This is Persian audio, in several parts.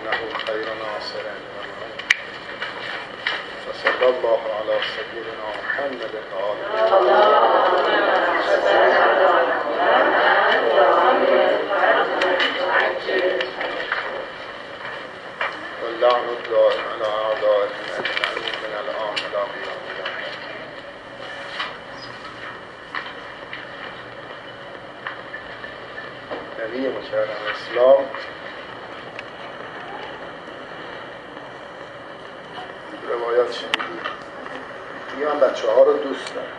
إنه خير ناصر وصلى الله على سيدنا محمد واللعن الدائم على أعدائهم أجمعين من الآن إلى قيام القيامة. نبی مکرم اسلام روایات شنیدید دیگه من بچه ها رو دوست دارم.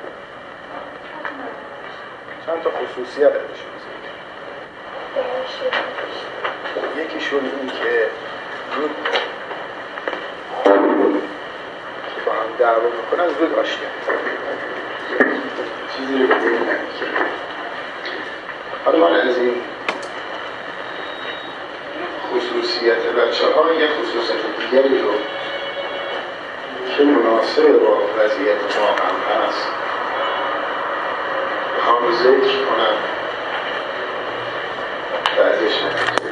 چند تا خصوصیت ازشون یکیشون این که با هم دعوا میکنن زود آشتی چیزی رو بگیریم. حالا من از این خصوصیت بچه ها یک خصوصیت دیگری رو که مناسب با وضعیت ما هم هست میخوام ذکر کنم و ازش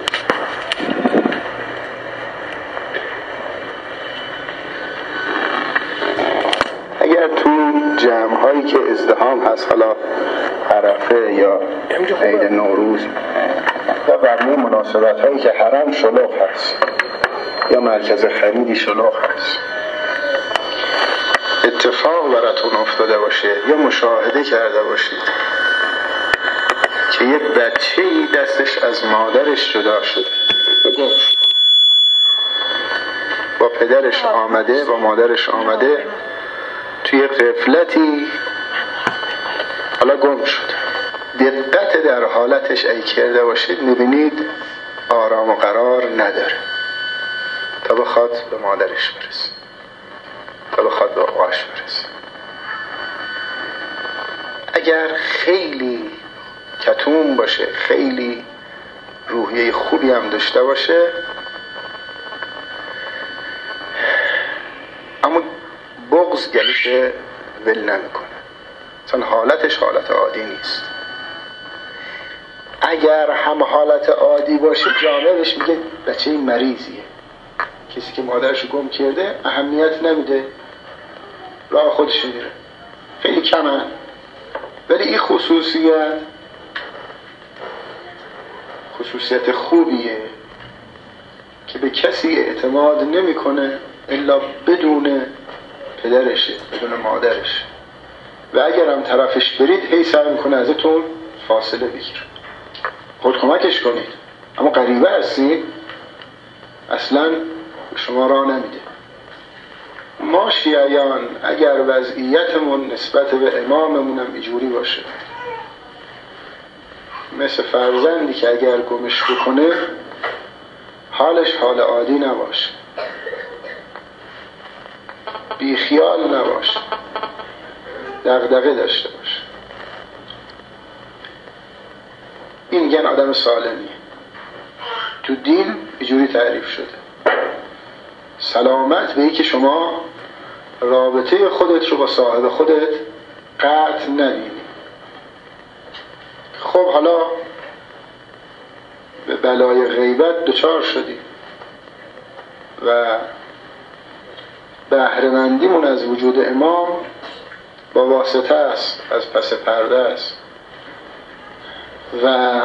اگر تو جمع هایی که ازدحام هست، حالا عرفه یا عید نوروز یا برنامه مناسبت هایی که حرم شلوغ هست یا مرکز خریدی شلوغ هست، اتفاق براتون افتاده باشه یا مشاهده کرده باشید که یه بچه‌ای دستش از مادرش جدا شده، با پدرش آمده با مادرش آمده توی غفلتی حالا گم شد، دقت در حالتش ای کرده باشید میبینید آرام و قرار نداره تا بخواد به مادرش برسه، تا بخواد به آقاش برسه. اگر خیلی کتوم باشه، خیلی روحیه خوبی هم داشته باشه، اما بغض گلوش ول نمیکنه، مثلا حالتش حالت عادی نیست. اگر هم حالت عادی باشه جامعه بهش میگه بچه این مریضیه، کسی که مادرش گم کرده اهمیت نمیده، راه خودش میره. خیلی کمه، ولی این خصوصیت خوبیه که به کسی اعتماد نمیکنه الا بدون پدرشه، بدون مادرش، و اگر هم طرفش برید هی سعی میکنه ازتون فاصله بگیره، خود کمکش کنید، اما غریبه هستید اصلا شما راه نمیده. ما شیعیان اگر وضعیتمون نسبت به اماممون هم اینجوری باشه، مثل فرزندی که اگر گمش بکنه حالش حال عادی نباشه، بیخیال نباشه، دغدغه داشته باشه، این میگن آدم سالمیه. تو دین اینجوری تعریف شده. سلامت به این که شما رابطه خودت رو با صاحب خودت قطع نبینی. خب حالا به بلای غیبت دچار شدی و بهره‌مندیمون از وجود امام با واسطه است، از پس پرده است، و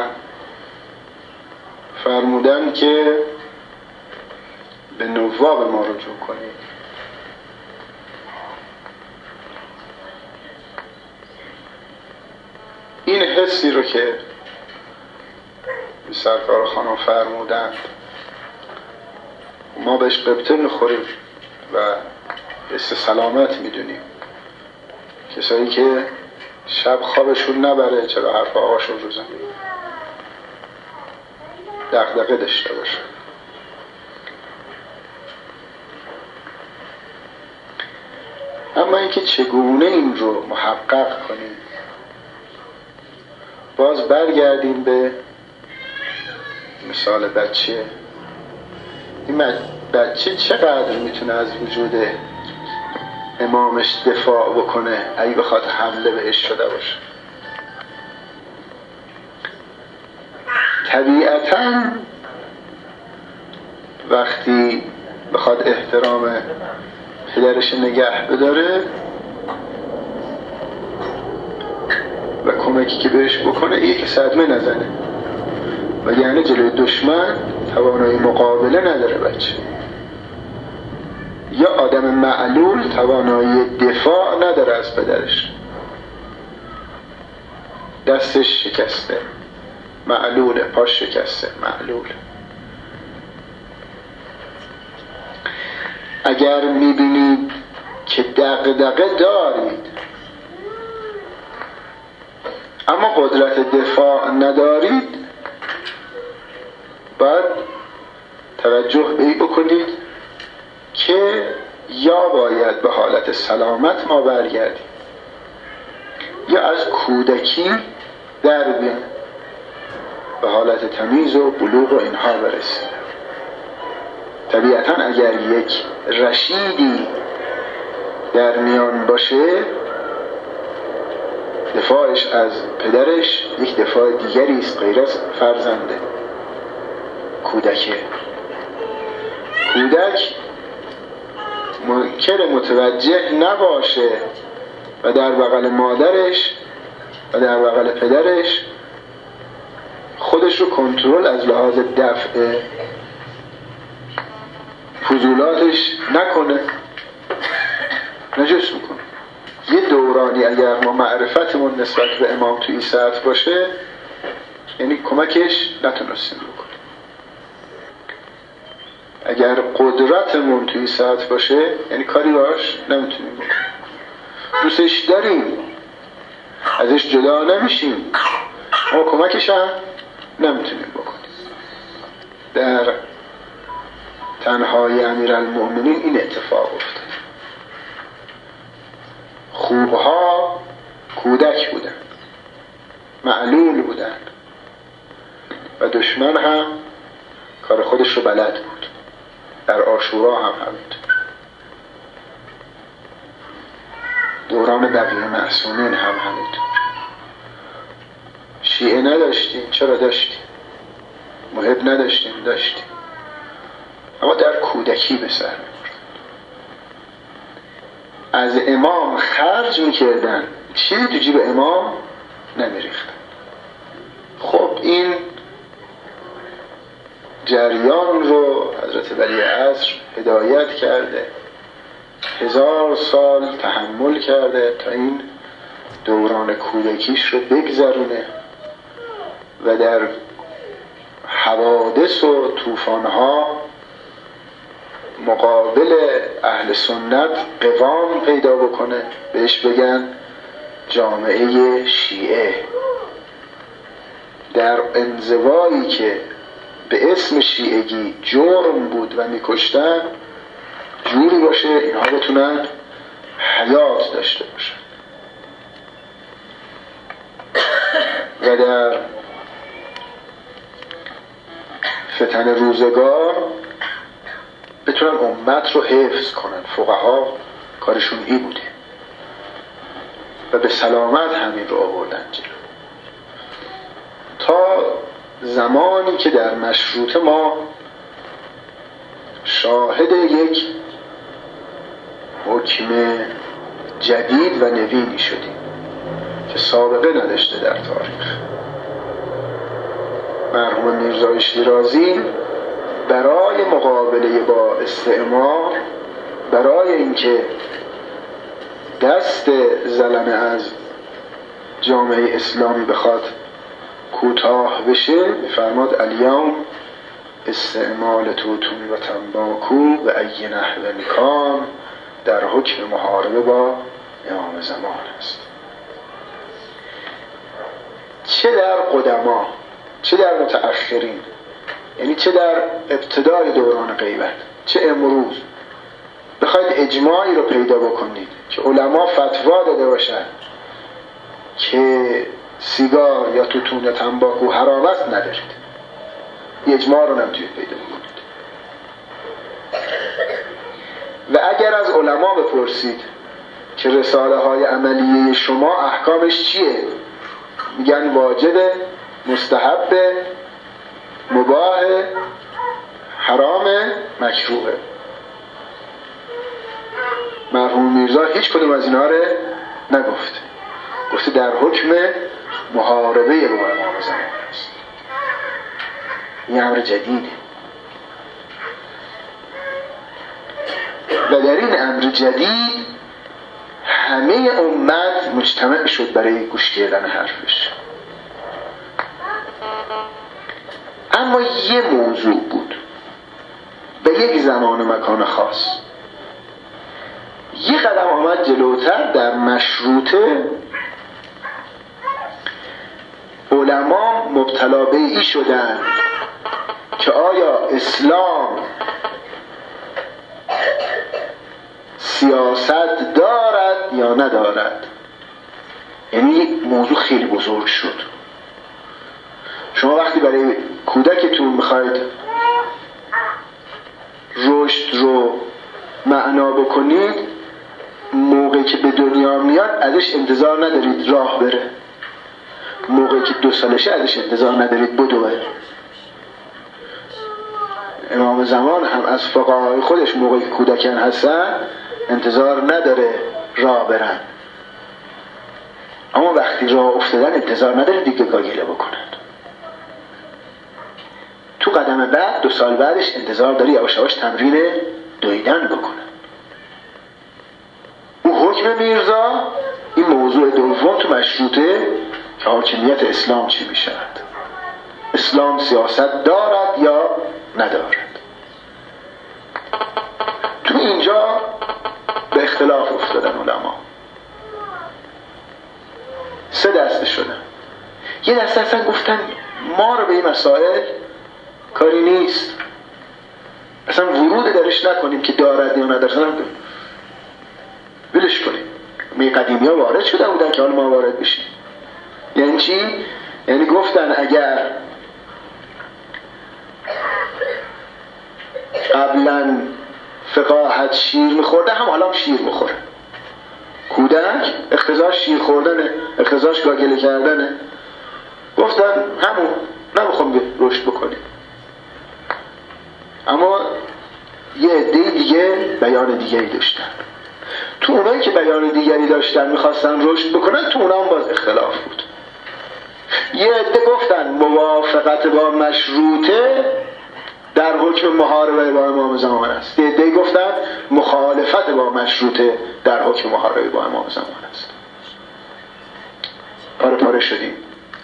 فرمودن که به نواب ما رجوع کنید. این حسی رو که سرکار خانم فرمودند ما بهش قبطه میخوریم و حس سلامت میدونیم. کسایی که شب خوابشون نبره چرا حرف آقاشون رو زن، دغدغه داشته باشه. اما اینکه چگونه این رو محقق کنیم، باز برگردیم به مثال بچه. این بچه چقدر میتونه از وجود امامش دفاع بکنه اگه بخواد حمله بهش شده باشه؟ طبیعتاً وقتی بخواد احترام پدرش نگه بداره و کمکی که بهش بکنه اینه که صدمه نزنه، و یعنی جلوی دشمن توانایی مقابله نداره بچه. یا آدم معلول توانایی دفاع نداره از پدرش، دستش شکسته، معلوله، پاش شکسته، معلول. اگر میبینید که دغدغه دارید اما قدرت دفاع ندارید، باید توجه به این بکنید که یا باید به حالت سلامت ما برگردیم یا از کودکی در بیان به حالت تمیز و بلوغ و اینها برسیم. طبیعتا اگر یک رشیدی در میان باشه، دفاعش از پدرش یک دفاع دیگری است غیر از فرزنده. کودک ممکنه متوجه نباشه و در بغل مادرش و در بغل پدرش خودش رو کنترل از لحاظ دفع فضولاتش نکنه، نجس میکنه. یه دورانی اگر ما معرفتمون نسبت به امام توی سطح باشه، یعنی کمکش نتونستیم بکنیم. اگر قدرتمون توی سطح باشه، یعنی کاری باش نمیتونیم بکنیم. دوستش داریم، ازش جدا نمیشیم، اما کمکش هم نمیتونیم بکنیم. در تنهایی امیرالمؤمنین این اتفاق افتاد. خوبها کودک بودن، معلول بودن و دشمن هم کار خودش رو بلد بود. در عاشورا هم همینطور. دوران بقیه معصومین هم همینطور. شیعه نداشتیم، چرا داشتیم؟ محب نداشتیم، داشتیم، اما در کودکی به سر می‌بردن. از امام خرج میکردن، چیزی تو جیب امام نمیریختن. خب این جریان رو حضرت ولی عصر هدایت کرده، 1000 سال تحمل کرده تا این دوران کودکیش رو بگذرونه و در حوادث و طوفان‌ها مقابل اهل سنت قوام پیدا بکنه. بهش بگن جامعه شیعه. در انزوایی که به اسم شیعگی جرم بود و میکشتن، جوری باشه اینها بتونن حیات داشته باشن و در فتن روزگار بتونن امت رو حفظ کنن. فقها کارشون این بوده و به سلامت همین رو آوردن جلو، تا زمانی که در مشروطه ما شاهد یک حکم جدید و نوینی شدیم که سابقه نداشته در تاریخ. مرحوم میرزای شیرازی برای مقابله با استعمار، برای اینکه دست ظلمه از جامعه اسلامی بخواد کوتاه بشه، می‌فرماد الیوم استعمال توتون و تنباکو و ای نحو کان در حکم محاربه با امام زمان است. چه در قدما، چه در متأخرین، یعنی چه در ابتدای دوران غیبت، چه امروز بخواید اجماعی رو پیدا بکنید که علما فتوا داده باشن که سیگار یا توتون یا تنباکو حرام است، ندارید. اجماع رو نمیتونید پیدا بکنید. و اگر از علما بپرسید که رساله های عملیه شما احکامش چیه، میگن واجب، مستحب، مباح، حرام، مکروهه. مرحوم میرزا هیچ کدوم از اینا رو نگفته، گفته در حکم محاربه با امام زمان است. این امر جدیده و در این امر جدید همه امت مجتمع شد برای گوش کردن حرفش. اما یه موضوع بود به یک زمان و مکان خاص. یه قدم آمد جلوتر، در مشروطه علما مبتلا به این شدن که آیا اسلام سیاست دارد یا ندارد. یعنی موضوع خیلی بزرگ شد. شما وقتی برای کودکتون میخواید رشد رو معنا بکنید، موقعی که به دنیا میاد ازش انتظار ندارید راه بره، موقعی که 2 سالشه ازش انتظار ندارید بدوه. امام زمان هم از فقهای خودش موقعی که کودکان هستن انتظار نداره راه برن، اما وقتی راه افتادن انتظار نداره دیگه گاگیله بکنن. تو قدم بعد 2 سال بعدش انتظار داری یواش یواش تمرین دویدن بکنن. او حکم میرزا این موضوع دوم تو مشروطه که حاکمیت اسلام چی می شود، اسلام سیاست دارد یا ندارد. تو اینجا به اختلاف افتادن علما. 3 دسته شدن. یه دسته اصلا گفتن ما رو به این مسائل کاری نیست، اصلا ورود درش نکنیم که دارد یا ندارد، ولش کنیم. می قدیمی ها وارد شده بودن که حالا ما وارد بشیم. یعنی چی؟ یعنی گفتن اگر قبلا فقاهت شیر میخورده هم حالا هم شیر میخوره. کودک اقتضاش شیر خوردنه، اقتضاش گاگله کردنه. گفتن همون، نمیخوام رشد بکنیم. اما یه عده دیگه بیان دیگری داشتن. تو اونایی که بیان دیگری داشتن میخواستن رشد بکنن، تو اونا هم باز اختلاف بود. یه عده گفتن موافقت با مشروطه در حکم محاربه با امام زمان است. یه عده گفتن مخالفت با مشروطه در حکم محاربه با امام زمان است. پاره پاره شدیم.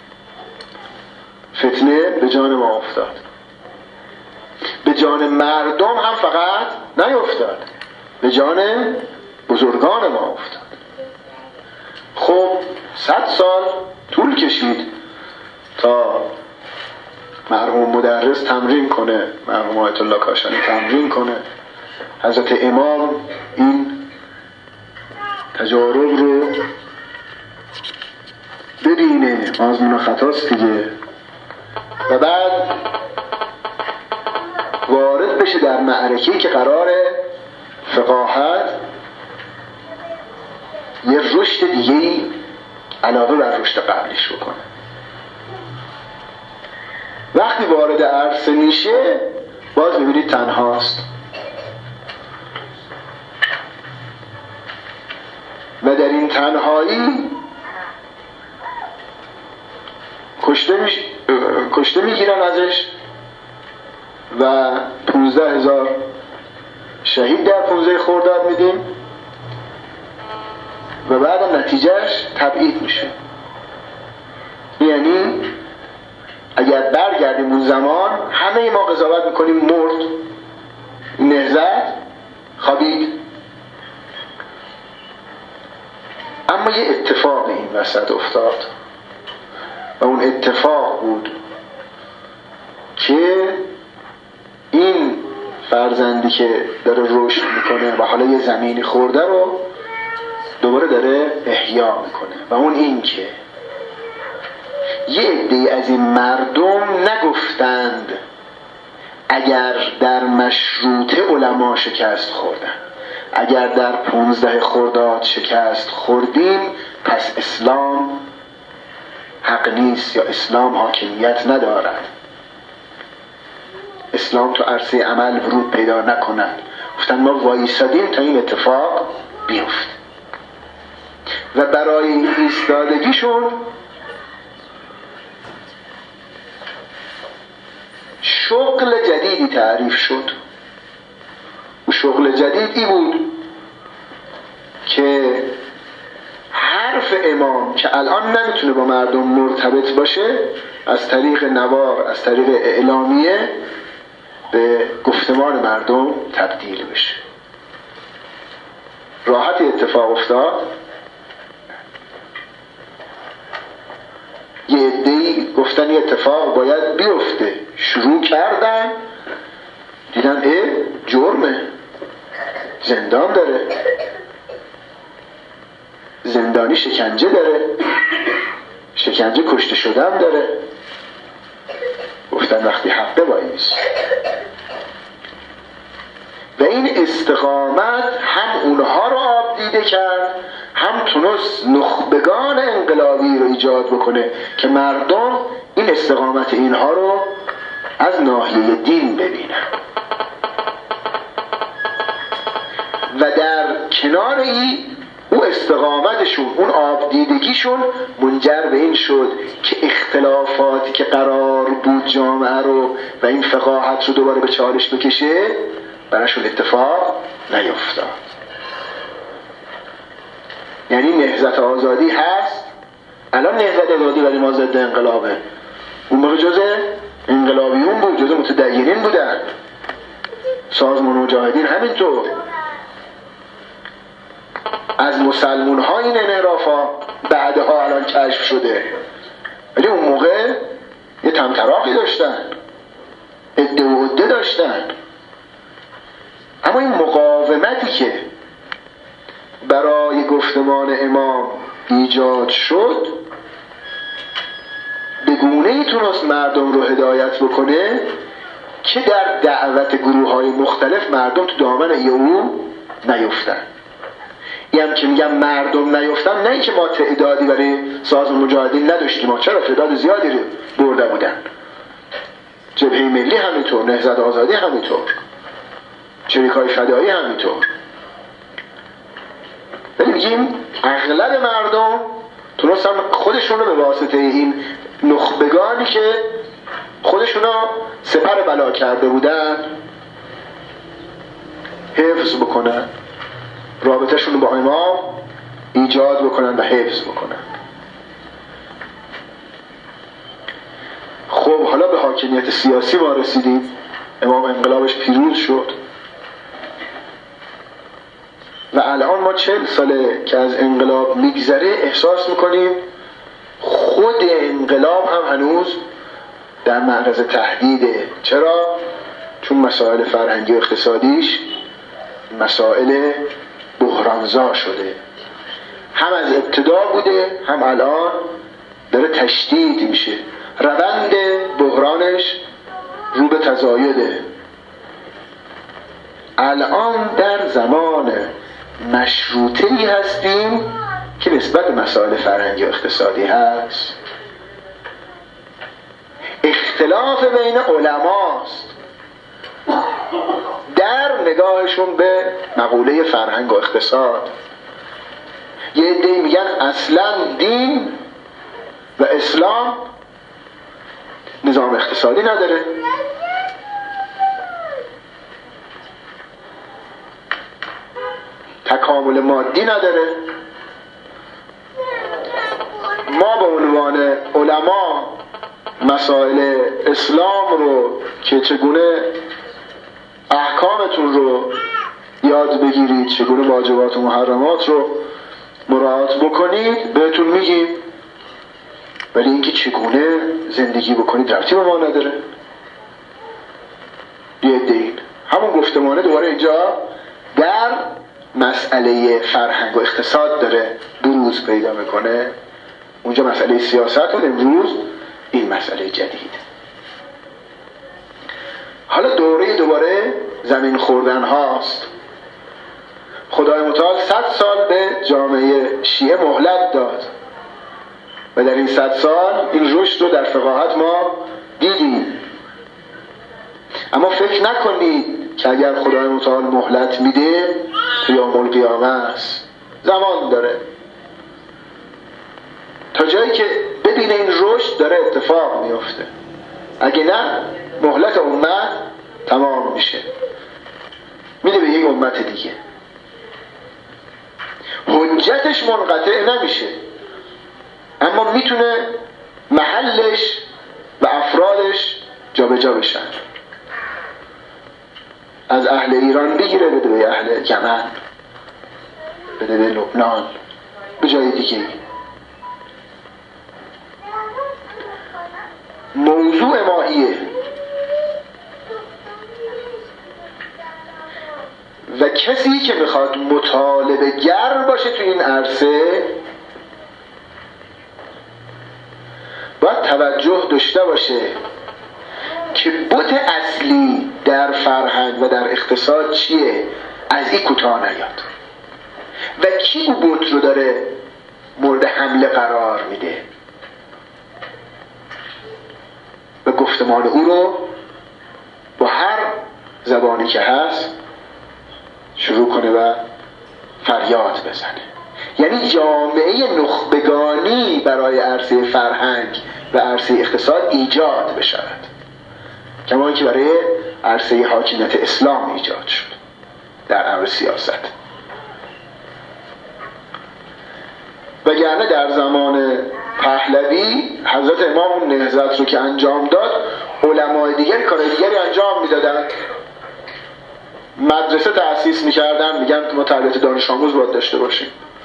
فتنه به جان ما افتاد. به جان مردم هم فقط نیفتاد، به جان بزرگان ما افتاد. خب 100 سال طول کشید تا مرحوم مدرس تمرین کنه، مرحوم آیت الله کاشانی تمرین کنه، حضرت امام این تجارب رو ببینه، آزمون و خطاست دیگه، و بعد وارد بشه در معرکه‌ای که قراره فقاهت یه رشد دیگه‌ای علاوه بر رشد قبلیش بکنه. وقتی وارد عرصه میشه باز میبینید تنهاست و در این تنهایی کشته میگیرن ازش و 15,000 شهید در 15 خرداد میدیم و بعد نتیجهش تبعید میشه. یعنی اگر برگردیم اون زمان همه ما قضاوت میکنیم مرد، نهضت خوابید. اما یه اتفاق این وسط افتاد و اون اتفاق بود که این فرزندی که داره رشد میکنه و حالا یه زمینی خورده رو دوباره داره احیا میکنه، و اون این که یه عده از این مردم نگفتند اگر در مشروطه علما شکست خوردن، اگر در 15 خرداد شکست خوردیم پس اسلام حق نیست یا اسلام حاکمیت ندارد. اسلام تو عرصه عمل ورود پیدا نکند. گفتن ما وایسادیم تا این اتفاق بیفته و برای این ایستادگیشون شغل جدیدی تعریف شد. و شغل جدیدی بود که حرف امام که الان نمیتونه با مردم مرتبط باشه، از طریق نوار، از طریق اعلامیه به گفتمان مردم تبدیل بشه. راحت اتفاق افتاد. یه عده‌ای گفتن یه اتفاق باید بیفته، شروع کردن، دیدن جرمه، زندان داره، زندانی شکنجه داره، شکنجه کشته شدن داره. گفتن وقتی حقه باییست. و این استقامت هم اونها رو آب دیده کرد، هم تونست نخبگان انقلابی رو ایجاد بکنه که مردم این استقامت اینها رو از ناحیه دین ببینن. و در کنار این او استقامتشون، اون آب دیدگیشون منجر به این شد که اختلافاتی که قرار بود جامعه رو و این فقاهت رو دوباره به چالش بکشه براشون اتفاق نیفتاد. یعنی نهضت آزادی هست، الان نهضت آزادی ولی ما ضد انقلابه. اون موقع جزء انقلابیون بود، جزء متدینین بودن، سازمان مجاهدین همینطور. از مسلمون ها این انحرافا بعدها الان کشف شده، ولی اون موقع یه طمطراقی داشتن، عده و عده داشتن. اما این مقاومتی که برای گفتمان امام ایجاد شد به گونه‌ای تونست مردم رو هدایت بکنه که در دعوت گروه‌های مختلف مردم تو دامن او نیفتن. این که میگم مردم نیفتن، نه اینکه ما تعدادی برای سازمان مجاهدین نداشتیم، ما چرا تعداد زیادی رو برده بودن. جبهه ملی همینطور، نهضت آزادی همینطور، چریک‌های فدایی همینطور. ولی میگیم اغلب مردم تونستن خودشون رو به واسطه این نخبگانی که خودشون رو سپر بلا کرده بودن حفظ بکنن، رابطهشون رو با امام ایجاد بکنن و حفظ بکنن. خب حالا به حاکمیت سیاسی ما رسیدیم، امام انقلابش پیروز شد و الان ما 40 ساله که از انقلاب میگذره احساس میکنیم خود انقلاب هم هنوز در معرض تهدیده. چرا؟ چون مسائل فرهنگی و اقتصادیش مسائل بحرانزا شده، هم از ابتدا بوده هم الان داره تشدید میشه، روند بحرانش رو به تزایده. الان در زمان مشروطه‌ای هستیم که نسبت به مسائل فرهنگی و اقتصادی هست. اختلاف بین علماست در نگاهشون به مقوله فرهنگ و اقتصاد. یه عده‌ای میگن اصلا دین و اسلام نظام اقتصادی نداره، تکامل مادی نداره. ما به عنوان علما مسائل اسلام رو که چگونه احکامتون رو یاد بگیرید، چگونه واجبات و محرمات رو مراعات بکنید بهتون میگیم، ولی اینکه چگونه زندگی بکنید ربطی به ما نداره. یه دین همون گفتمانه دوباره اینجا در مسئله فرهنگ و اقتصاد داره بروز پیدا میکنه. اونجا مسئله سیاست و امروز این مسئله جدید. حالا دوباره زمین خوردن هاست. خدای متعال 100 سال به جامعه شیعه مهلت داد و در این 100 سال این رشد رو در فقاهت ما دیدیم. اما فکر نکنید که اگر خدای متعال مهلت میده تو یوم القیامه است، زمان داره تا جایی که ببینه این رشد داره اتفاق میفته. اگه نه مهلت امت تمام میشه، میده به یک امت دیگه، حجتش منقطع نمیشه اما میتونه محلش و افرادش جا به جا بشن. از اهل ایران بگیره بده به اهل یمن، بده به لبنان، به جای دیگه. موضوع ماییه و کسی که میخواد مطالبه گر باشه تو این عرصه باید توجه داشته باشه که بت اصلی در فرهنگ و در اقتصاد چیه، از این کوتاه نیاد و کی او بت رو داره مورد حمله قرار میده و گفتمان او رو با هر زبانی که هست شروع کنه و فریاد بزنه. یعنی جامعه نخبگانی برای عرصه فرهنگ و عرصه اقتصاد ایجاد بشود، کما اینکه برای عرصه حاکمیت اسلام ایجاد شد در امر سیاست. وگرنه در زمان پهلوی حضرت امام اون نهضت رو که انجام داد، علمای دیگر کار دیگری انجام میدادن، مدرسه تأسیس میکردن، میگن ما تربیت دانش آموز باید داشته باشیم،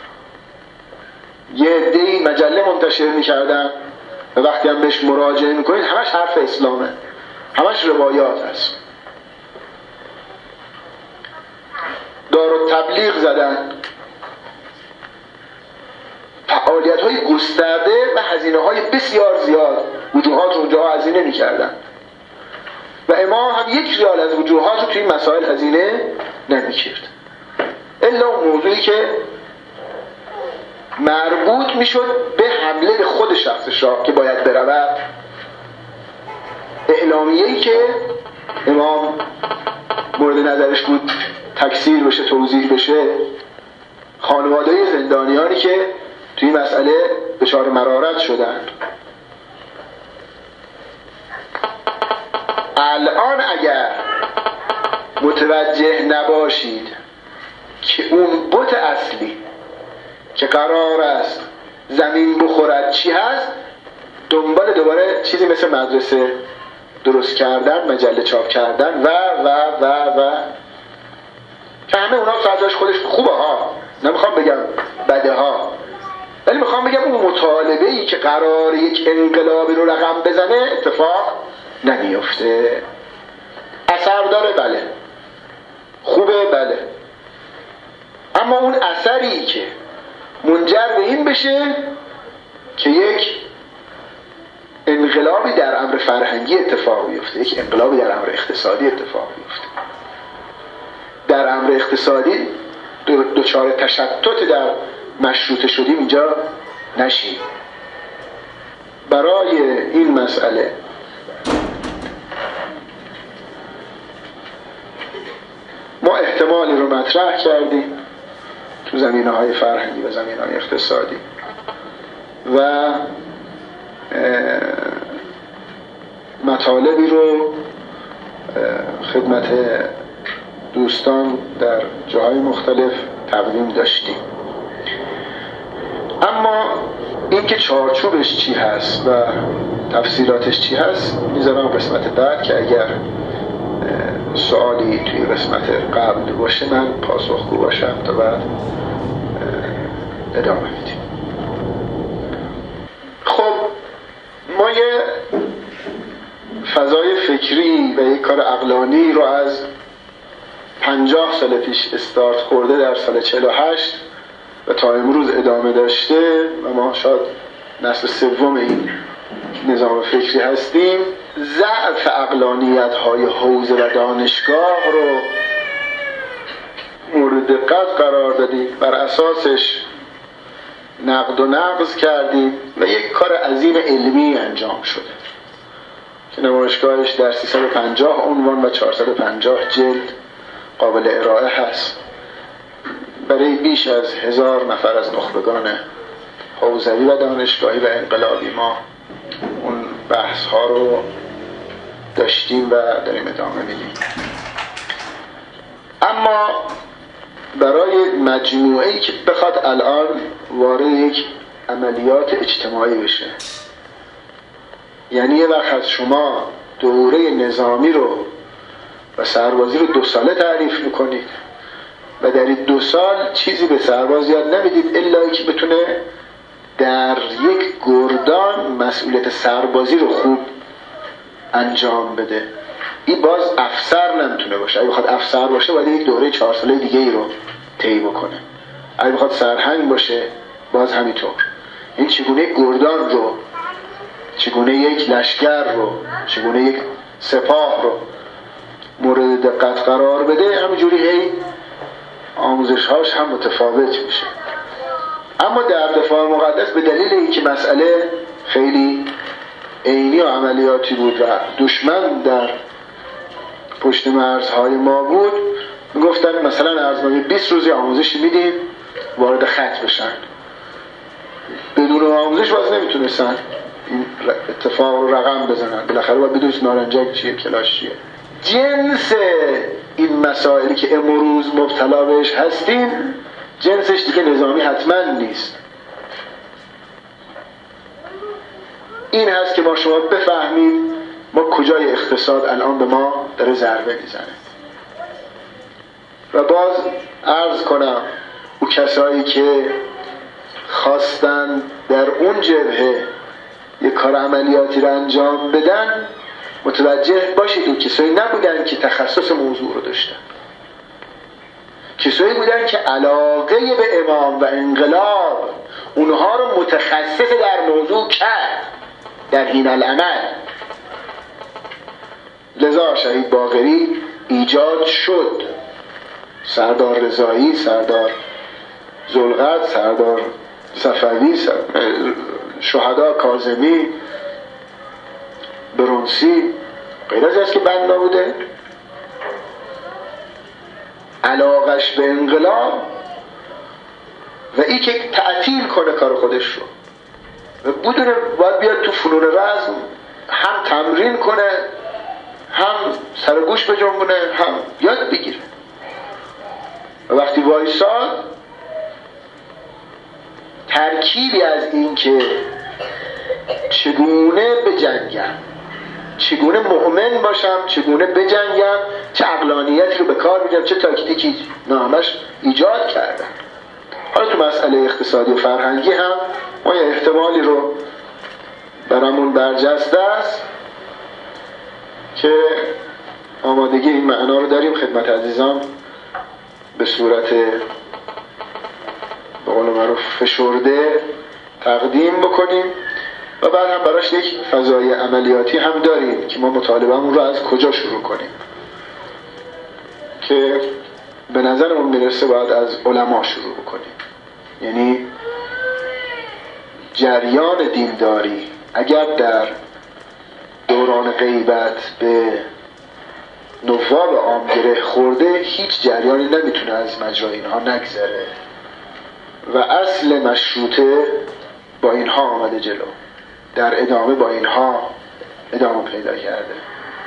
یه عده‌ای مجله منتشر میکردن و وقتی هم بهش مراجعه میکنید همش حرف اسلامه، همش روایات هست. دارالتبلیغ زدن، فعالیت های گسترده و هزینه های بسیار زیاد، وجوهات رو اونجا هزینه میکردن و امام هم یک ریال از وجوهات رو توی این مسائل هزینه نمیکرد، الا اون موضوعی که مربوط میشد به حمله به خود شخص شاه که باید برود، اعلامیه‌ای که امام مورد نظرش بود تکثیر بشه، توضیح بشه، خانواده زندانیانی که توی مسئله دچار مرارت شدن. الان اگر متوجه نباشید که اون بت اصلی که قرار است زمین بخورد چی هست، دنبال دوباره چیزی مثل مدرسه درست کردن، مجله چاپ کردن و که همه اونا فضاش خودش خوبه ها، نمیخوام بگم بده ها، ولی میخوام بگم اون مطالبه‌ای که قرار یک انقلابی رو رقم بزنه اتفاق نمیفته. اثر داره بله، خوبه بله، اما اون اثری که منجر به این بشه که یک انقلابی در امر فرهنگی اتفاق بیفته، یک انقلابی در امر اقتصادی اتفاق بیفته، در امر اقتصادی دچار تشتت در مشروطه شدیم اینجا نشیم. برای این مسئله ما احتمالی رو مطرح کردیم تو زمینه‌های فرهنگی و زمینه‌های اقتصادی و مطالبی رو خدمت دوستان در جاهای مختلف تقدیم داشتیم. اما اینکه چارچوبش چی هست و تفصیلاتش چی هست میذارم قسمت بعد، که اگر سوالی توی قسمت قبل باشه من پاسخگو باشم تا بعد ادامه میدیم. خب ما یه فضای فکری و یک کار عقلانی رو از 50 سال پیش استارت خورده در سال 48 و تا امروز ادامه داشته و ما شاید نسل سوم این نظام فکری هستیم. ضعف عقلانیت های حوزه و دانشگاه رو مورد دقت قرار دادیم، بر اساسش نقد و نقض کردیم و یک کار عظیم علمی انجام شده که نمایشگاهش در 350 عنوان و 450 جلد قابل ارائه هست برای بیش از 1000 نفر از نخبگان حوزوی و دانشگاهی و انقلابی. ما اون بحث ها رو داشتیم و داریم ادامه میدیم. اما برای مجموعه‌ای که بخواد الان وارد یک عملیات اجتماعی بشه، یعنی یه وقت از شما دوره نظامی رو و سربازی رو 2 ساله تعریف میکنید و در این 2 سال چیزی به سرباز یاد نمیدید الا اینکه بتونه در یک گردان مسئولیت سربازی رو خوب انجام بده. این باز افسر نمیتونه باشه. اگه بخواد افسر باشه باید یک دوره 4 ساله دیگه ای رو طی بکنه. اگه بخواد سرهنگ باشه باز همینطور. این چگونه گردان رو، چگونه یک لشکر رو، چگونه یک سپاه رو مورد دقت قرار بده، همینجوری هی آموزش‌هاش هم متفاوت میشه. اما در دفاع مقدس به دلیل اینکه مسئله خیلی عینی و عملیاتی بود و دشمن در پشت مرزهای ما بود، میگفتن مثلا از ما 20 روزی آموزشی میدیم وارد خط بشن. بدون آموزش باز نمیتونستن این اتفاق رو رقم بزنن. بالاخره باید بدونید نارنجک چیه، کلاش چیه. جنس این مسائلی که امروز مبتلا بهش هستیم جنسش دیگه نظامی حتما نیست. این هست که ما شما بفهمید ما کجای اقتصاد الان به ما داره ضربه میزنه. و باز عرض کنم او کسایی که خواستن در اون جبهه یک کار عملیاتی رو انجام بدن متوجه باشید اون کسایی نبودن که تخصص موضوع رو داشتن. کسایی بودن که علاقه به امام و انقلاب اونها رو متخصص در موضوع کرد در حین العمل. لذا شهید باقری ایجاد شد، سردار رضایی، سردار زلقت، سردار صفوی، شهدا کاظمی، برونسی، غیر از که بنا بوده علاقش به انقلاب و این که تعطیل کنه کار خودش رو و بدونه باید بیاد تو فنون رزم هم تمرین کنه، هم سرگوش بجنبونه، هم یاد بگیره. و وقتی وایساد ترکیبی از این که چگونه بجنگم، چگونه مؤمن باشم، چگونه بجنگم، چه عقلانیتی رو به کار میگیرم، چه تاکتیکی نامش ایجاد کردم. حالا تو مسئله اقتصادی و فرهنگی هم ما یه احتمالی رو برامون برجسته است که آمادگی این معنا رو داریم خدمت عزیزان به صورت به قول معروف فشرده تقدیم بکنیم و بعد هم براش یک فضای عملیاتی هم داریم که ما مطالبه‌مون رو از کجا شروع کنیم که به نظرمون میرسه باید از علما شروع بکنیم. یعنی جریان دینداری اگر در دوران غیبت به نواب عام گره خورده هیچ جریانی نمیتونه از مجرای اینها نگذره و اصل مشروطه با اینها آمده جلو، در ادامه با اینها ادامه پیدا کرده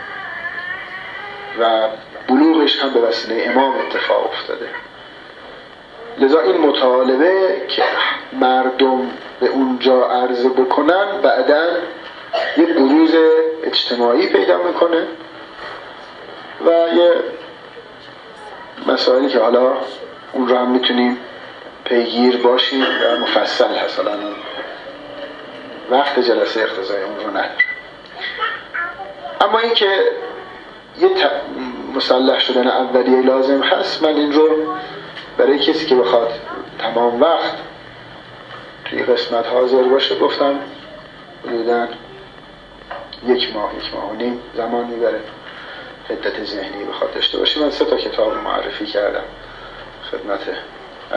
و بلوغش هم به وسیله امام اتفاق افتاده. لذا این مطالبه که مردم به اونجا عرضه بکنن بعداً یه بروز اجتماعی پیدا میکنه و یه مسائلی که حالا اون رو هم میتونیم پیگیر باشیم و مفصل هست. حالا وقت جلسه اقتضای اون رو نداره. اما این که یه مسلح شدن اولیه لازم هست، من این رو برای کسی که بخواد تمام وقت توی قسمت حاضر باشه گفتم حدوداً 1 ماه و نیم زمان میبره حدت ذهنی بخواد داشته باشه. من 3 کتاب معرفی کردم خدمت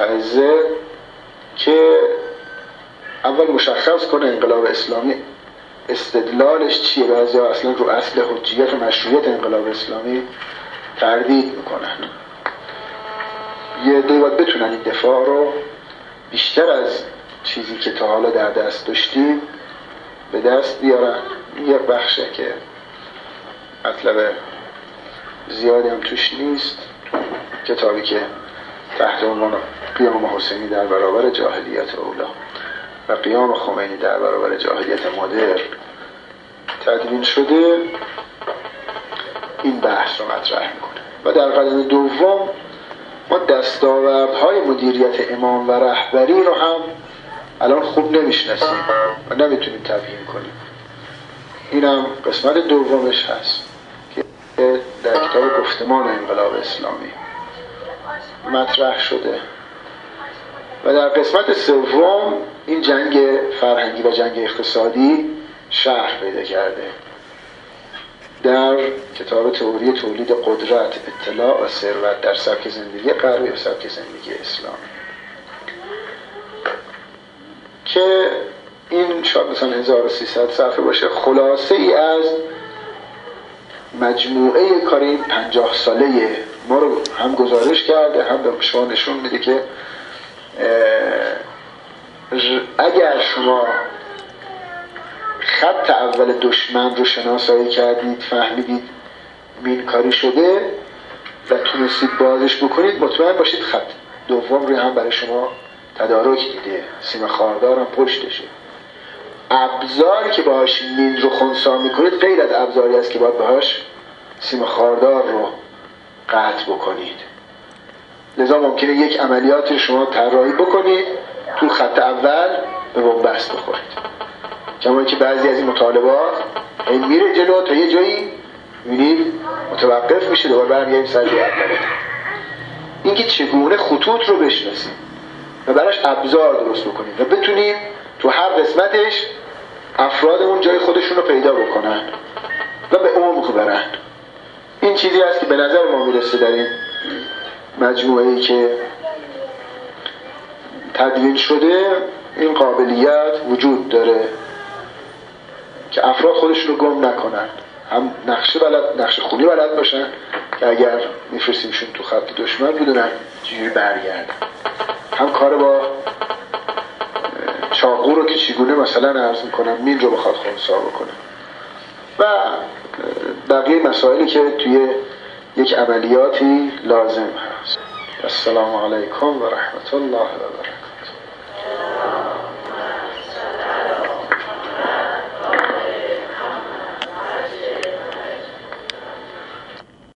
اعزه که اول مشخص کنه انقلاب اسلامی استدلالش چیه. بعضیا اصلا رو اصل حجیت و مشروعیت انقلاب اسلامی تردید میکنن. یه عده‌ای باید بتونن این دفاع رو بیشتر از چیزی که تا حالا در دست داشتیم به دست بیارن. این یک بخشه که مطلب زیادی هم توش نیست. کتابی که تحت عنوان قیام حسینی در برابر جاهلیت اولا و قیام خمینی در برابر جاهلیت مدرن تدوین شده این بحث رو مطرح میکنه. و در قدم دوم ما دستاوردهای مدیریت امام و رهبری رو هم الان خوب نمیشناسیم و نمیتونیم تبیین کنیم. اینم قسمت دومش هست که در کتاب گفتمان انقلاب اسلامی مطرح شده. و در قسمت سوم این جنگ فرهنگی و جنگ اقتصادی شرح پیدا کرده در کتاب تئوری تولید قدرت، اطلاع و ثروت در سبک زندگی غربی و سبک زندگی اسلامی، که این شاید مثلا 1300 صفحه باشه. خلاصه ای از مجموعه کار این 50 ساله ما رو هم گزارش کرده، هم به شما نشون میده که اگر شما خط اول دشمن رو شناسایی کردید، فهمیدید مین کاری شده و تونستید بازش بکنید، مطمئن باشید خط دوم رو هم برای شما تدارک دیده. سیم خاردار هم پشتشه. ابزاری که باهاش مین رو خنثی میکنید غیر از ابزاری است که باید باهاش سیم خاردار رو قطع بکنید. لذا ممکنه یک عملیات شما طراحی بکنید تو خط اول به بنبست بخورید. کما که بعضی از این مطالبات این میره جلو تا یه جایی میبینید متوقف میشه، دوباره برمیگردیم سر جای اوله. این که چگونه خطوط رو بشناسیم و براش ابزار درست بکنیم و بتونیم تو هر قسمتش افرادمون جای خودشون رو پیدا بکنن و به عمق برن. این چیزی است که به نظر ما میرسه در این مجموعه‌ای که تدوین شده این قابلیت وجود داره که افراد خودشون رو گم نکنن، هم نقشه خونی بلد باشن که اگر میفرستیمشون تو خط دشمن بدونن چجوری برگردن، هم کار با چاقو رو که چگونه مثلا عرض میکنم مین رو بخواد خنثی بکنه و بقیه مسائلی که توی یک عملیاتی لازم هست. السلام علیکم و رحمت الله و برکاته.